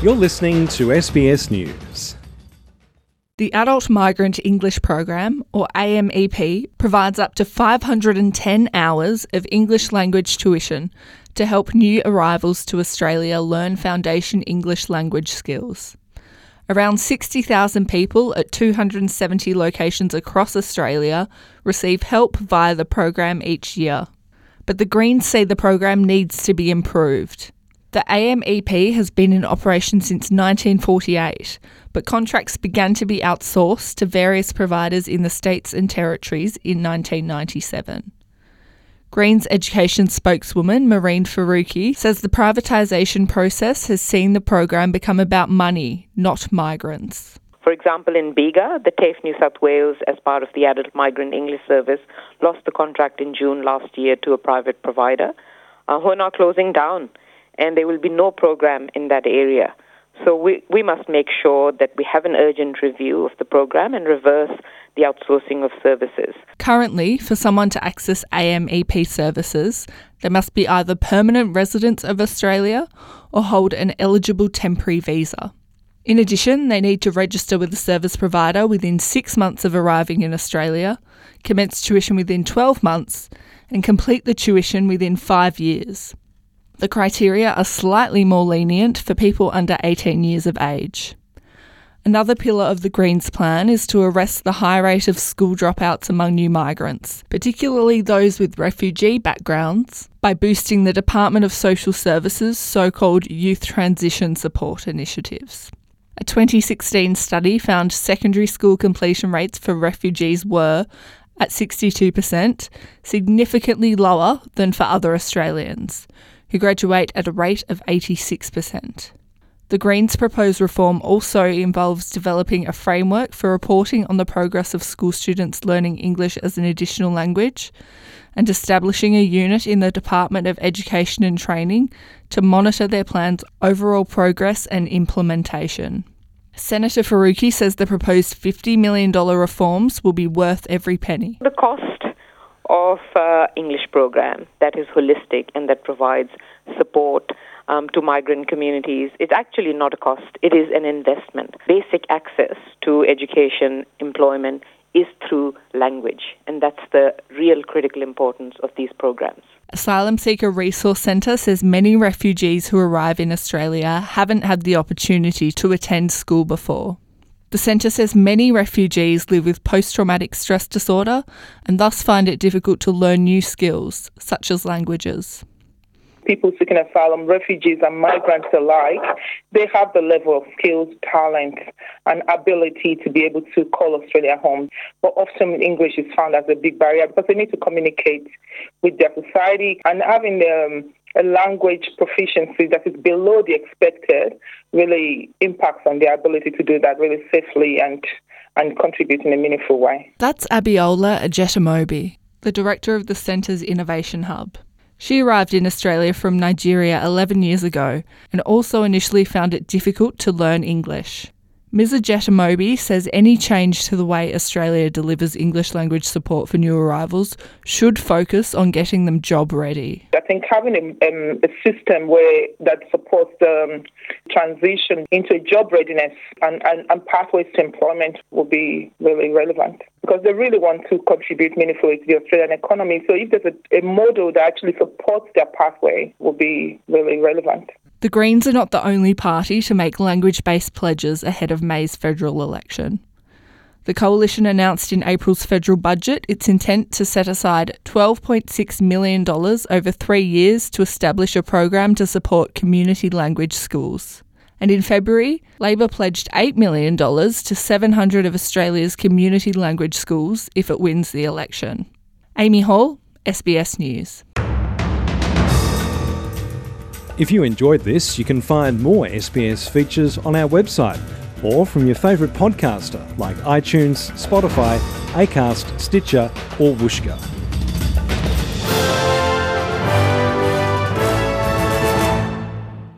You're listening to SBS News. The Adult Migrant English Program, or AMEP, provides up to 510 hours of English language tuition to help new arrivals to Australia learn foundation English language skills. Around 60,000 people at 270 locations across Australia receive help via the program each year. But the Greens say the program needs to be improved. The AMEP has been in operation since 1948, but contracts began to be outsourced to various providers in the states and territories in 1997. Greens education spokeswoman Mehreen Faruqi says the privatisation process has seen the program become about money, not migrants. For example, in Bega, the TAFE New South Wales, as part of the Adult Migrant English Service, lost the contract in June last year to a private provider who are now closing down, and there will be no program in that area. So we must make sure that we have an urgent review of the program and reverse the outsourcing of services. Currently, for someone to access AMEP services, they must be either permanent residents of Australia or hold an eligible temporary visa. In addition, they need to register with a service provider within 6 months of arriving in Australia, commence tuition within 12 months, and complete the tuition within 5 years. The criteria are slightly more lenient for people under 18 years of age. Another pillar of the Greens plan is to arrest the high rate of school dropouts among new migrants, particularly those with refugee backgrounds, by boosting the Department of Social Services' so-called Youth Transition Support initiatives. A 2016 study found secondary school completion rates for refugees were, at 62%, significantly lower than for other Australians, who graduate at a rate of 86%. The Greens' proposed reform also involves developing a framework for reporting on the progress of school students learning English as an additional language and establishing a unit in the Department of Education and Training to monitor their plan's overall progress and implementation. Senator Faruqi says the proposed $50 million reforms will be worth every penny. The cost of English program that is holistic and that provides support to migrant communities, it's actually not a cost, it is an investment. Basic access to education, employment is through language, and that's the real critical importance of these programs. Asylum Seeker Resource Centre says many refugees who arrive in Australia haven't had the opportunity to attend school before. The centre says many refugees live with post-traumatic stress disorder and thus find it difficult to learn new skills, such as languages. People seeking asylum, refugees and migrants alike, they have the level of skills, talent and ability to be able to call Australia home. But often English is found as a big barrier because they need to communicate with their society, and having a language proficiency that is below the expected really impacts on their ability to do that really safely and contribute in a meaningful way. That's Abiola Ajetamobi, the director of the centre's Innovation Hub. She arrived in Australia from Nigeria 11 years ago and also initially found it difficult to learn English. Ms. Ajetamobi says any change to the way Australia delivers English language support for new arrivals should focus on getting them job ready. I think having a system that supports the transition into job readiness and pathways to employment will be really relevant, because they really want to contribute meaningfully to the Australian economy. So if there's a model that actually supports their pathway, will be really relevant. The Greens are not the only party to make language-based pledges ahead of May's federal election. The Coalition announced in April's federal budget its intent to set aside $12.6 million over 3 years to establish a program to support community language schools. And in February, Labor pledged $8 million to 700 of Australia's community language schools if it wins the election. Amy Hall, SBS News. If you enjoyed this, you can find more SBS features on our website or from your favourite podcaster like iTunes, Spotify, Acast, Stitcher or Whooshkaa.